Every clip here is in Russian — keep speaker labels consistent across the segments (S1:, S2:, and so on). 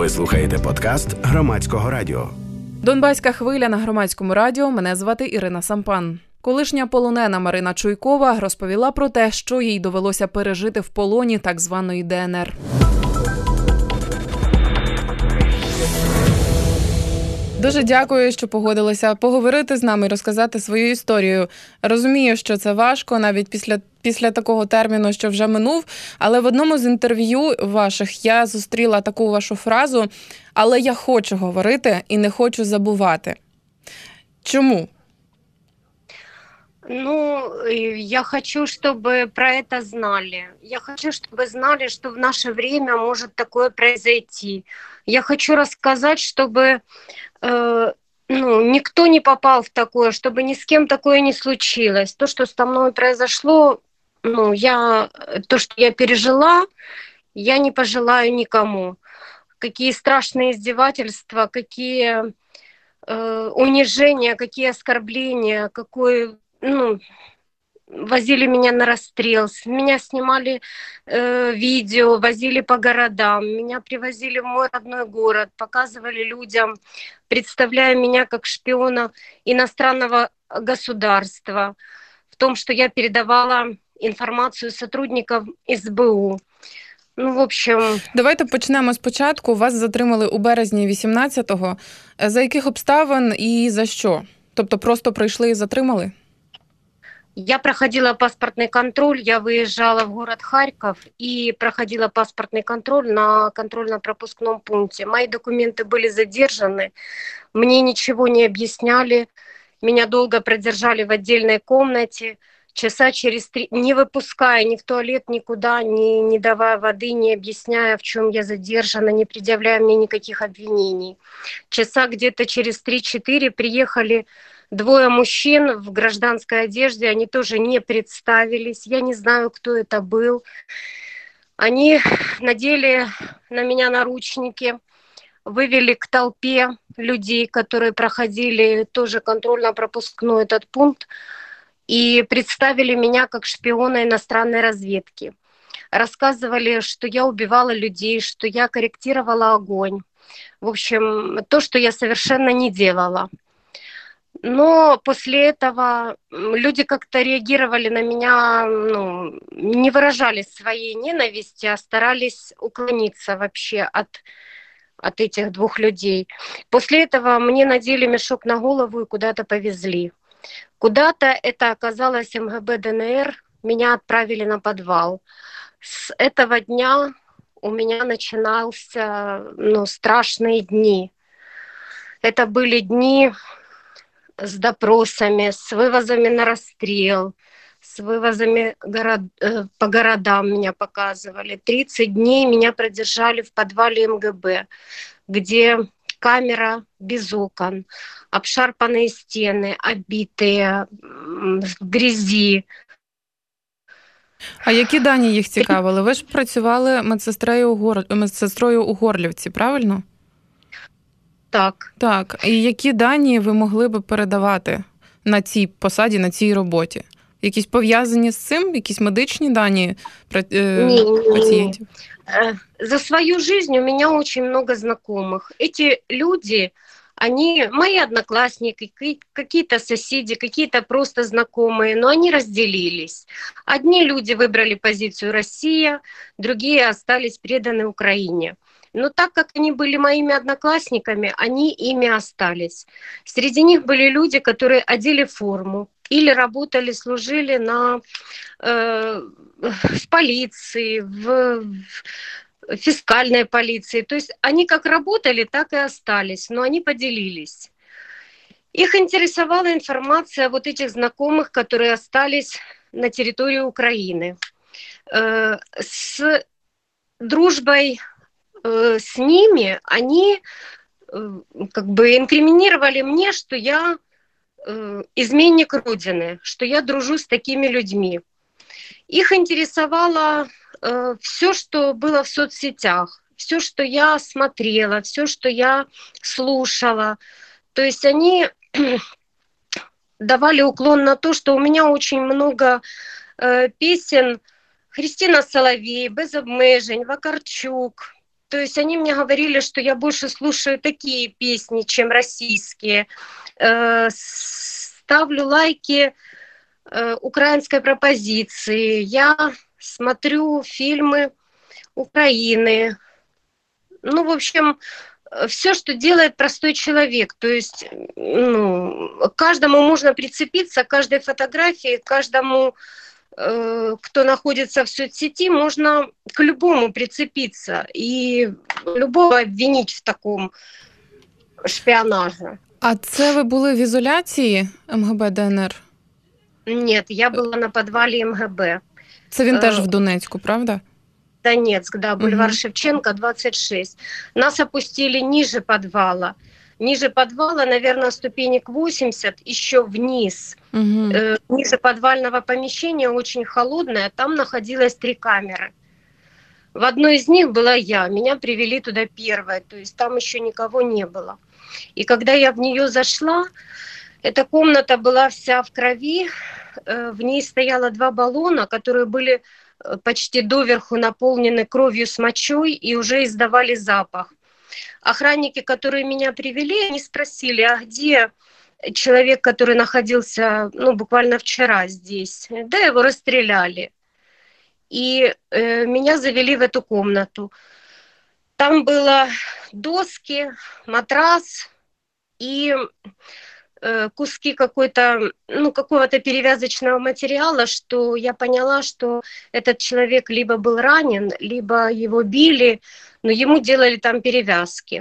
S1: Ви слухаєте подкаст Громадського радіо.
S2: Донбаська хвиля на Громадському радіо. Мене звати Ірина Сампан. Колишня полонена Марина Чуйкова розповіла про те, що їй довелося пережити в полоні так званої ДНР. Дуже дякую, що погодилися поговорити з нами і розказати свою історію. Розумію, що це важко, навіть після такого терміну, що вже минув, але в одному з інтерв'ю ваших я зустріла таку вашу фразу «Але я хочу говорити і не хочу забувати». Чому?
S3: Я хочу, чтобы про это знали. Я хочу, чтобы знали, что в наше время может такое произойти. Я хочу рассказать, чтобы никто не попал в такое, чтобы ни с кем такое не случилось. То, что со мной произошло, то, что я пережила, я не пожелаю никому. Какие страшные издевательства, какие унижения, какие оскорбления, возили меня на расстрел, меня снимали видео, возили по городам, меня привозили в мой родной город, показывали людям, представляя меня как шпиона иностранного государства, в том, что я передавала информацию сотрудников СБУ.
S2: Давайте почнемо спочатку. Вас затримали у березні 18-го. За яких обставин і за що? Тобто просто прийшли і затримали?
S3: Я проходила паспортный контроль, я выезжала в город Харьков и проходила паспортный контроль на контрольно-пропускном пункте. Мои документы были задержаны, мне ничего не объясняли, меня долго продержали в отдельной комнате, часа через 3, не выпуская ни в туалет, никуда, не давая воды, не объясняя, в чем я задержана, не предъявляя мне никаких обвинений. Часа где-то через 3-4 приехали 2 мужчин в гражданской одежде, они тоже не представились, я не знаю, кто это был. Они надели на меня наручники, вывели к толпе людей, которые проходили тоже контрольно-пропускной этот пункт, и представили меня как шпиона иностранной разведки. Рассказывали, что я убивала людей, что я корректировала огонь. В общем, то, что я совершенно не делала. Но после этого люди как-то реагировали на меня, не выражали своей ненависти, а старались уклониться вообще от этих 2 людей. После этого мне надели мешок на голову и куда-то повезли. Куда-то это оказалось МГБ ДНР, меня отправили на подвал. С этого дня у меня начинался страшные дни. Это были дни с допросами, с вывозами на расстрел, с вывозами по городам меня показывали. 30 дней меня продержали в подвале МГБ, где камера без окон, обшарпанные стены, оббитые, в грязі.
S2: А які дані їх цікавили? Ви ж працювали медсестрою у Горлівці, правильно?
S3: Так.
S2: Так. І які дані ви могли би передавати на цій посаді, на цій роботі? Якісь пов'язані з цим? Якісь медичні дані пацієнтів?
S3: За свою жизнь у меня очень много знакомых. Эти люди, они мои одноклассники, какие-то соседи, какие-то просто знакомые, но они разделились. Одни люди выбрали позицию Россия, другие остались преданы Украине. Но так как они были моими одноклассниками, они ими остались. Среди них были люди, которые одели форму или работали, служили в полиции, в фискальной полиции. То есть они как работали, так и остались, но они поделились. Их интересовала информация вот этих знакомых, которые остались на территории Украины. С дружбой с ними они инкриминировали мне, что я изменник Родины, что я дружу с такими людьми. Их интересовало все, что было в соцсетях, все, что я смотрела, все, что я слушала. То есть они давали уклон на то, что у меня очень много песен Христина Соловей, Без обмежень, Вакарчук, То есть они мне говорили, что я больше слушаю такие песни, чем российские. Ставлю лайки украинской пропозиции. Я смотрю фильмы Украины. Ну, в общем, все, что делает простой человек. То есть, к каждому можно прицепиться, к каждой фотографии, к каждому, кто находится в соцсети, можно к любому прицепиться и любого обвинить в таком шпионаже.
S2: А це ви були в ізоляції МГБ ДНР?
S3: Нет, я была на подвале МГБ.
S2: Це він теж в Донецьку, правда?
S3: Донецк, да, бульвар Шевченко, 26. Нас опустили ниже подвала. Ниже подвала, наверное, ступенек 80, еще вниз. Ниже подвального помещения, очень холодное, там находилось 3 камеры. В одной из них была я, меня привели туда первой, то есть там еще никого не было. И когда я в нее зашла, эта комната была вся в крови, в ней стояло 2 баллона, которые были почти доверху наполнены кровью с мочой и уже издавали запах. Охранники, которые меня привели, они спросили, а где человек, который находился, буквально вчера здесь? Да, его расстреляли. И меня завели в эту комнату. Там было доски, матрас и куски какого-то перевязочного материала, что я поняла, что этот человек либо был ранен, либо его били, но ему делали там перевязки.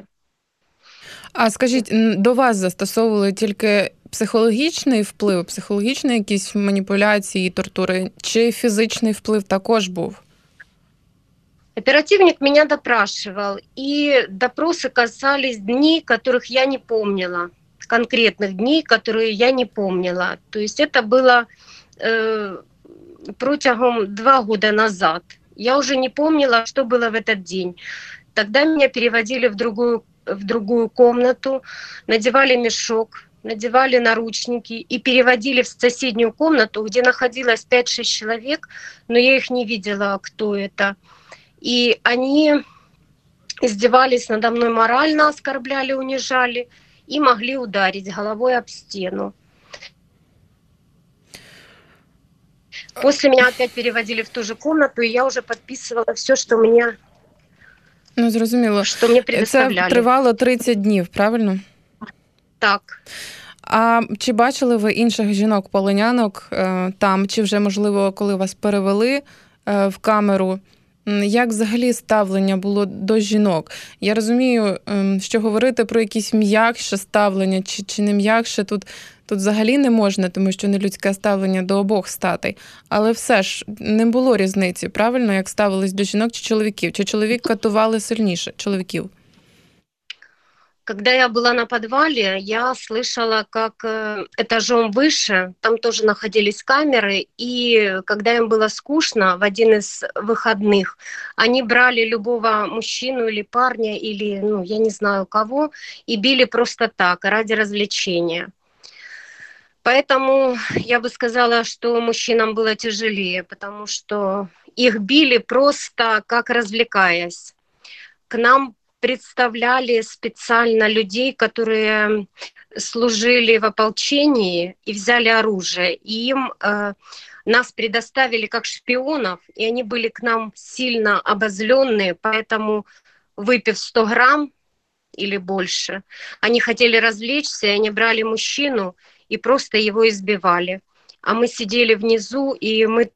S2: А скажіть, до вас застосовували тільки психологічний вплив, психологічні якісь маніпуляції, тортури, чи фізичний вплив також був?
S3: Оперативник меня допрашивал, и допросы касались дней, которых я не помнила. Конкретных дней, которые я не помнила. То есть это было протягом 2 года назад. Я уже не помнила, что было в этот день. Тогда меня переводили в другую комнату, надевали мешок, надевали наручники и переводили в соседнюю комнату, где находилось 5-6 человек, но я их не видела, кто это. И они издевались надо мной морально, оскорбляли, унижали и могли ударить головой об стену. После меня опять переводили в ту же комнату, и я уже подписывала все, что мне,
S2: Зрозуміло.
S3: что мне предоставляли.
S2: Це тривало 30 днів, правильно?
S3: Так.
S2: А чи бачили ви інших жінок-полонянок там, чи вже, можливо, коли вас перевели в камеру? Як взагалі ставлення було до жінок? Я розумію, що говорити про якісь м'якше ставлення чи не м'якше тут взагалі не можна, тому що нелюдське ставлення до обох статей. Але все ж не було різниці, правильно, як ставились до жінок чи чоловіків? Чи чоловік катували сильніше чоловіків?
S3: Когда я была на подвале, я слышала, как этажом выше, там тоже находились камеры, и когда им было скучно в один из выходных, они брали любого мужчину или парня, или, я не знаю кого, и били просто так, ради развлечения. Поэтому я бы сказала, что мужчинам было тяжелее, потому что их били просто как развлекаясь. К нам представляли специально людей, которые служили в ополчении и взяли оружие. И им нас предоставили как шпионов, и они были к нам сильно обозленные, поэтому, выпив 100 грамм или больше, они хотели развлечься, и они брали мужчину и просто его избивали. А мы сидели внизу, и мы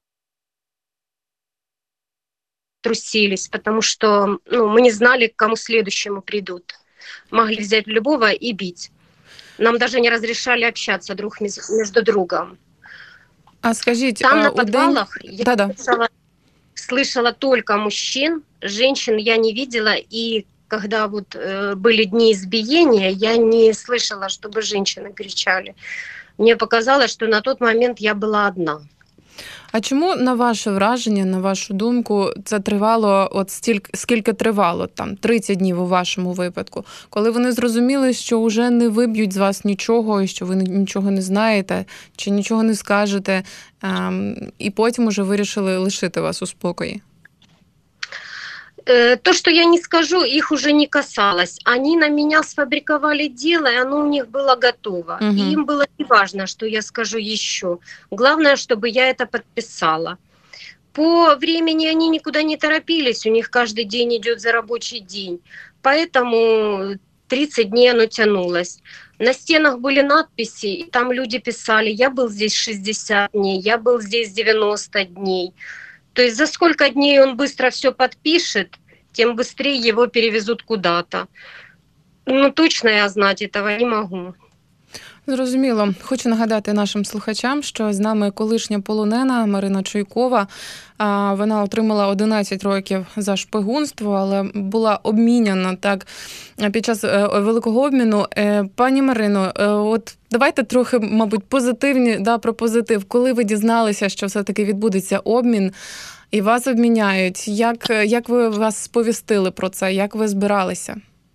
S3: трусились, потому что мы не знали, к кому следующему придут. Могли взять любого и бить. Нам даже не разрешали общаться друг между другом.
S2: А скажіть,
S3: там на подвалах
S2: я
S3: слышала только мужчин, женщин я не видела, и когда были дни избиения, я не слышала, чтобы женщины кричали. Мне показалось, что на тот момент я была одна.
S2: А чому, на ваше враження, на вашу думку, це тривало скільки тривало, там, 30 днів у вашому випадку, коли вони зрозуміли, що вже не виб'ють з вас нічого, і що ви нічого не знаєте, чи нічого не скажете, і потім уже вирішили лишити вас у спокої?
S3: То, что я не скажу, их уже не касалось. Они на меня сфабриковали дело, и оно у них было готово. И
S2: Угу.
S3: им было не важно, что я скажу еще. Главное, чтобы я это подписала. По времени они никуда не торопились, у них каждый день идет за рабочий день. Поэтому 30 дней оно тянулось. На стенах были надписи, и там люди писали: я был здесь 60 дней, я был здесь 90 дней. То есть за сколько дней он быстро все подпишет, тем быстрее его перевезут куда-то. Ну, точно я знать этого не могу.
S2: Зрозуміло. Хочу нагадати нашим слухачам, що з нами колишня полонена Марина Чуйкова. Вона отримала 11 років за шпигунство, але була обміняна так під час великого обміну. Пані Марино, от давайте трохи, мабуть, про позитив. Коли ви дізналися, що все-таки відбудеться обмін і вас обміняють, як вас сповістили про це, як ви збиралися?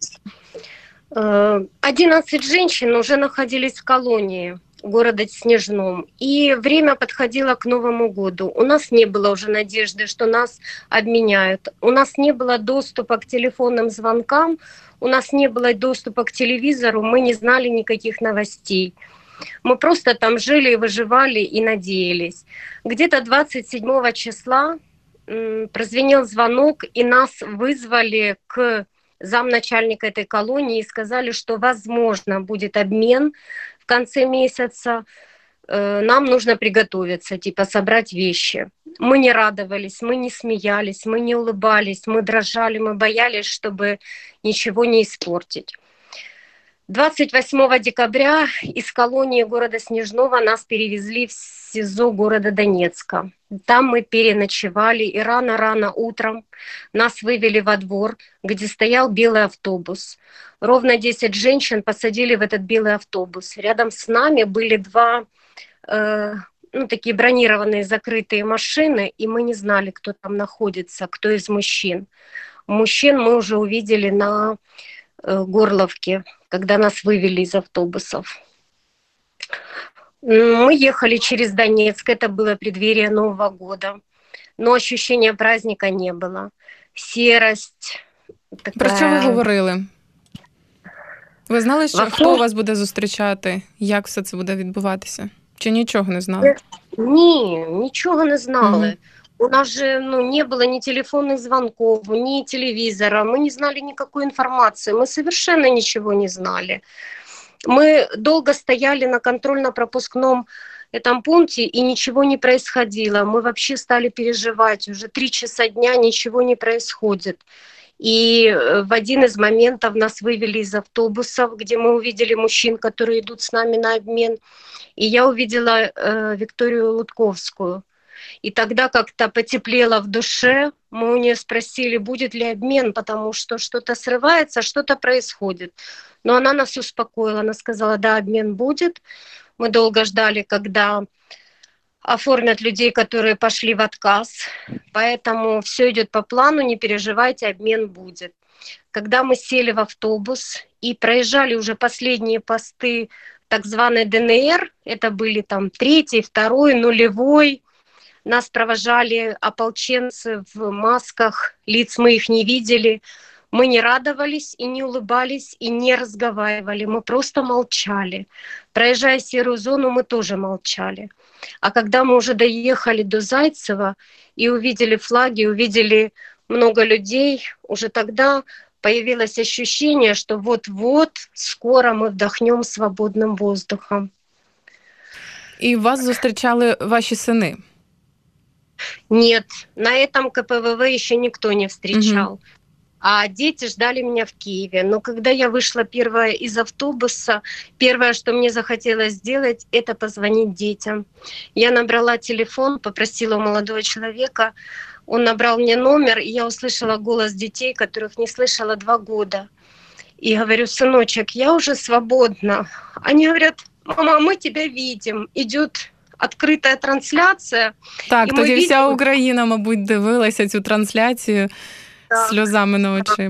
S3: 11 женщин уже находились в колонии города Снежном, и время подходило к Новому году. У нас не было уже надежды, что нас обменяют. У нас не было доступа к телефонным звонкам, у нас не было доступа к телевизору, мы не знали никаких новостей. Мы просто там жили и выживали и надеялись. Где-то 27 числа прозвенел звонок, и нас вызвали к замначальника этой колонии и сказали, что возможно будет обмен в конце месяца. Нам нужно приготовиться, типа собрать вещи. Мы не радовались, мы не смеялись, мы не улыбались, мы дрожали, мы боялись, чтобы ничего не испортить. 28 декабря из колонии города Снежного нас перевезли в СИЗО города Донецка. Там мы переночевали, и рано-рано утром нас вывели во двор, где стоял белый автобус. Ровно 10 женщин посадили в этот белый автобус. Рядом с нами были два такие бронированные закрытые машины, и мы не знали, кто там находится, кто из мужчин. Мужчин мы уже увидели на Горловке, когда нас вывели из автобусов. Мы ехали через Донецк, это было преддверие Нового года, но ощущения праздника не было. Серость такая.
S2: Про що ви говорили? Ви знали, що хто вас буде зустрічати? Як все це буде відбуватися? Чи нічого не знали?
S3: Ні, нічого не знали. У нас же не было ни телефонных звонков, ни телевизора. Мы не знали никакой информации. Мы совершенно ничего не знали. Мы долго стояли на контрольно-пропускном этом пункте, и ничего не происходило. Мы вообще стали переживать. Уже 3 часа дня ничего не происходит. И в один из моментов нас вывели из автобусов, где мы увидели мужчин, которые идут с нами на обмен. И я увидела Викторию Лутковскую. И тогда как-то потеплело в душе. Мы у нее спросили, будет ли обмен, потому что что-то срывается, что-то происходит. Но она нас успокоила. Она сказала, да, обмен будет. Мы долго ждали, когда оформят людей, которые пошли в отказ. Поэтому все идет по плану, не переживайте, обмен будет. Когда мы сели в автобус и проезжали уже последние посты так званой ДНР, это были там 3-й, 2-й, 0-й, нас провожали ополченцы в масках, лиц мы их не видели. Мы не радовались и не улыбались, и не разговаривали. Мы просто молчали. Проезжая серую зону, мы тоже молчали. А когда мы уже доехали до Зайцева и увидели флаги, увидели много людей, уже тогда появилось ощущение, что вот-вот скоро мы вдохнем свободным воздухом.
S2: І вас зустрічали ваші сини?
S3: Нет, на этом КПВВ еще никто не встречал. А дети ждали меня в Киеве. Но когда я вышла первая из автобуса, первое, что мне захотелось сделать, это позвонить детям. Я набрала телефон, попросила у молодого человека, он набрал мне номер, и я услышала голос детей, которых не слышала 2 года. И говорю, сыночек, я уже свободна. Они говорят, мама, мы тебя видим, идет відкрита трансляція.
S2: Так, тоді вся Україна, мабуть, дивилася цю трансляцію з сльозами на очі.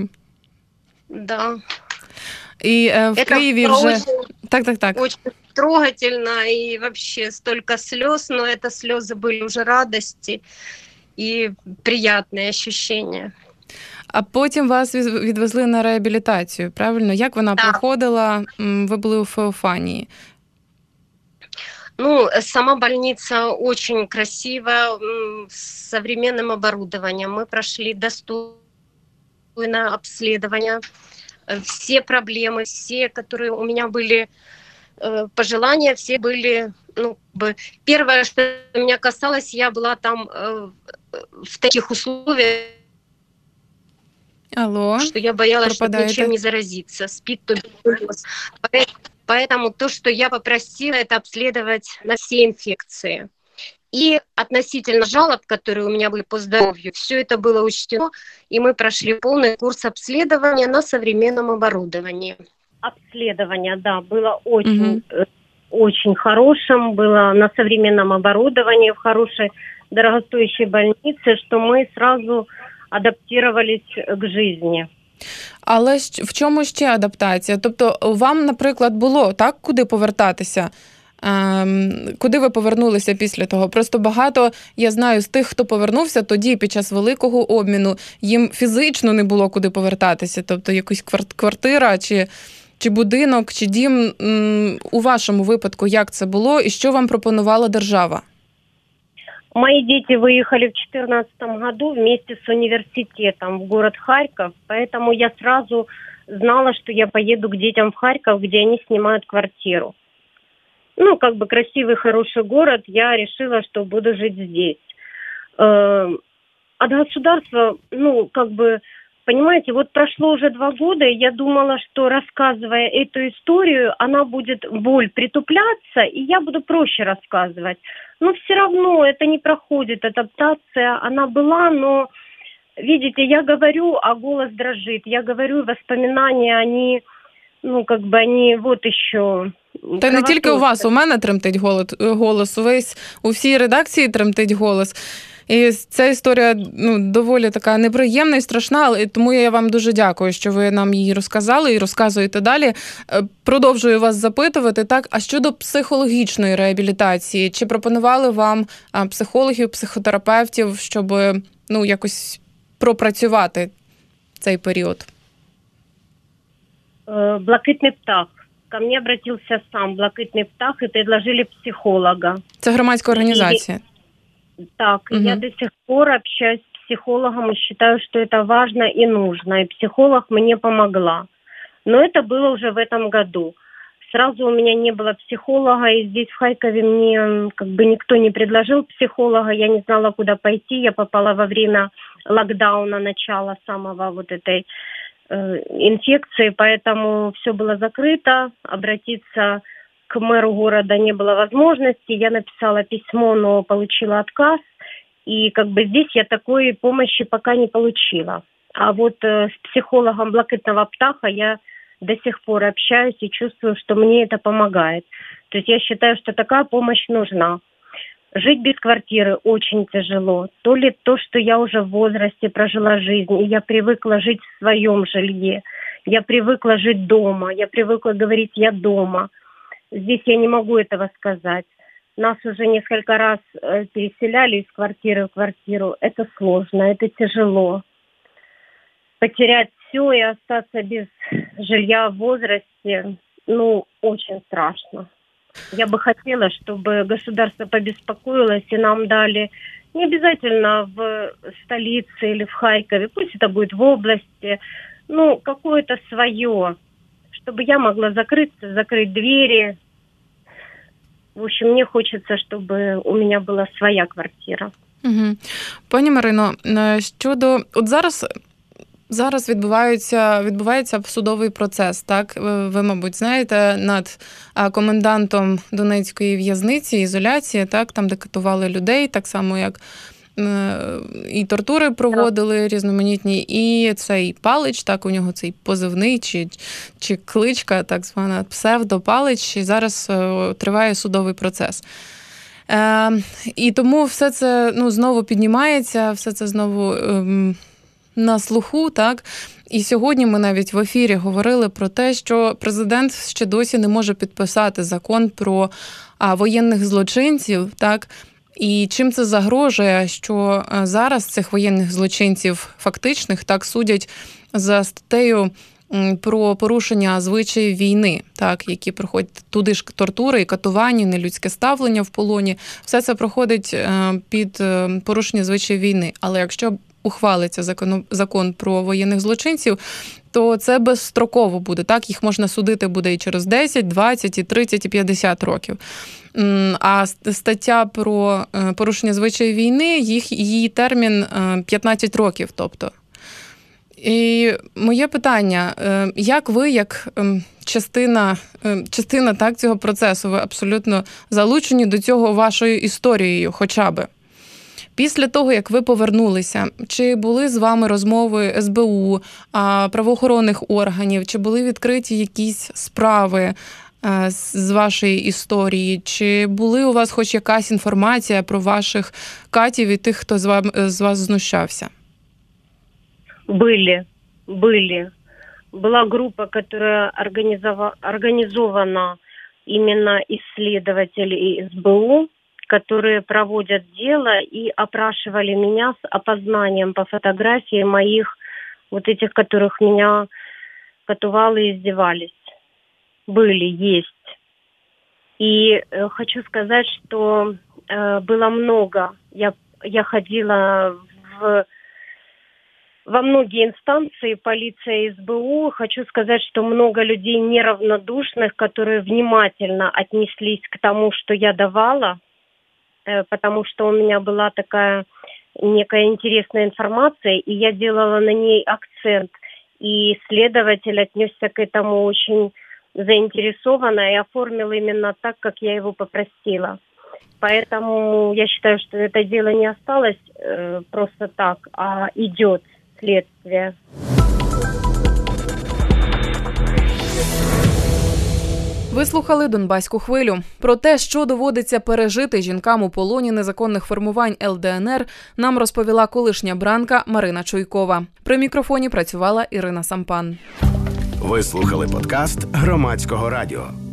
S3: Да.
S2: І в Києві вже... Так.
S3: Очень трогательно, и вообще столько слез, но это слезы были уже радости и приятные ощущения.
S2: А потім вас відвезли на реабілітацію, правильно? Як вона проходила? Ви були у Феофанії.
S3: Ну, сама больница очень красивая, с современным оборудованием. Мы прошли достойное обследование. Все проблемы, все, которые у меня были, пожелания, все были, первое, что меня касалось, я была там в таких условиях, что я боялась, чтобы ничем не заразиться. Спит туберкулез. Поэтому то, что я попросила, это обследовать на все инфекции. И относительно жалоб, которые у меня были по здоровью, все это было учтено, и мы прошли полный курс обследования на современном оборудовании. Обследование, да, было очень хорошим, было на современном оборудовании, в хорошей, дорогостоящей больнице, что мы сразу адаптировались к жизни.
S2: Але в чому ще адаптація? Тобто вам, наприклад, було так, куди повертатися? Куди ви повернулися після того? Просто багато, я знаю, з тих, хто повернувся тоді, під час великого обміну, їм фізично не було куди повертатися. Тобто якась квартира, чи будинок, чи дім. У вашому випадку як це було і що вам пропонувала держава?
S3: Мои дети выехали в 2014 году вместе с университетом в город Харьков, поэтому я сразу знала, что я поеду к детям в Харьков, где они снимают квартиру. Красивый, хороший город, я решила, что буду жить здесь. От государства, понимаете, вот прошло уже 2 года, и я думала, что, рассказывая эту историю, она будет, боль притупляться, и я буду проще рассказывать. Но все равно это не проходит, адаптация, она была, но, видите, я говорю, а голос дрожит. Я говорю, воспоминания, они, они вот еще...
S2: Та не тільки у вас, у мене тремтить голос, у всій редакції тремтить голос. І ця історія доволі така неприємна і страшна, але тому я вам дуже дякую, що ви нам її розказали і розказуєте далі. Продовжую вас запитувати, так, а щодо психологічної реабілітації, чи пропонували вам психологів, психотерапевтів, щоб якось пропрацювати цей період?
S3: Блакитний птах. Ко мне обратился сам Блакитний птах и предложили психолога.
S2: Це громадська організація.
S3: Так, я до сих пор общаюсь с психологом и считаю, что это важно и нужно. И психолог мне помогла. Но это было уже в этом году. Сразу у меня не было психолога, и здесь в Харькове мне никто не предложил психолога. Я не знала, куда пойти. Я попала во время локдауна, начала самого вот этой инфекции, поэтому все было закрыто. Обратиться к мэру города не было возможности. Я написала письмо, но получила отказ. И здесь я такой помощи пока не получила. А вот с психологом Блакитного птаха я до сих пор общаюсь и чувствую, что мне это помогает. То есть я считаю, что такая помощь нужна. Жить без квартиры очень тяжело. То ли то, что я уже в возрасте прожила жизнь, и я привыкла жить в своем жилье. Я привыкла жить дома. Я привыкла говорить «я дома». Здесь я не могу этого сказать. Нас уже несколько раз переселяли из квартиры в квартиру. Это сложно, это тяжело. Потерять все и остаться без жилья в возрасте, очень страшно. Я бы хотела, чтобы государство побеспокоилось и нам дали не обязательно в столице или в Харькове, пусть это будет в области, какое-то свое, чтобы я могла закрыться, закрыть двери. В общем, мне хочется, чтобы у меня была своя квартира.
S2: Угу. Пані Марино, щодо... От зараз відбувається судовий процес, так? Ви, мабуть, знаєте, над комендантом Донецької в'язниці, ізоляції, так? Там, де катували людей, так само, як і тортури проводили різноманітні, і цей Палич, так, у нього цей позивний, чи кличка, так звана, псевдо-Палич, і зараз триває судовий процес. І тому все це знову піднімається, все це знову на слуху, так? І сьогодні ми навіть в ефірі говорили про те, що президент ще досі не може підписати закон про воєнних злочинців, так? І чим це загрожує, що зараз цих воєнних злочинців фактичних так судять за статтею про порушення звичаїв війни, так, які проходять туди ж тортури і катування, нелюдське ставлення в полоні. Все це проходить під порушення звичаїв війни. Але якщо ухвалиться закон про воєнних злочинців, то це безстроково буде. Так, їх можна судити буде і через 10, 20, і 30, і 50 років. А стаття про порушення звичаїв війни, її термін 15 років, тобто. І моє питання, як ви, як частина так, цього процесу, ви абсолютно залучені до цього вашою історією хоча би? Після того, як ви повернулися, чи були з вами розмови СБУ, правоохоронних органів, чи були відкриті якісь справи з вашої історії, чи були у вас хоч якась інформація про ваших катів і тих, хто з вас знущався?
S3: Были. Была группа, которая организована именно исследователей СБУ, которые проводят дело и опрашивали меня с опознанием по фотографии моих, вот этих, которых меня катували и издевались. Были, есть. И хочу сказать, что было много. Я ходила во многие инстанции, полиция и СБУ. Хочу сказать, что много людей неравнодушных, которые внимательно отнеслись к тому, что я давала, потому что у меня была такая некая интересная информация, и я делала на ней акцент. И следователь отнесся к этому очень заинтересованно и оформил именно так, как я его попросила. Поэтому я считаю, что это дело не осталось просто так, а идет следствие.
S2: Ви слухали «Донбаську хвилю». Про те, що доводиться пережити жінкам у полоні незаконних формувань ЛДНР, нам розповіла колишня бранка Марина Чуйкова. При мікрофоні працювала Ірина Сампан.
S1: Ви слухали подкаст Громадського радіо.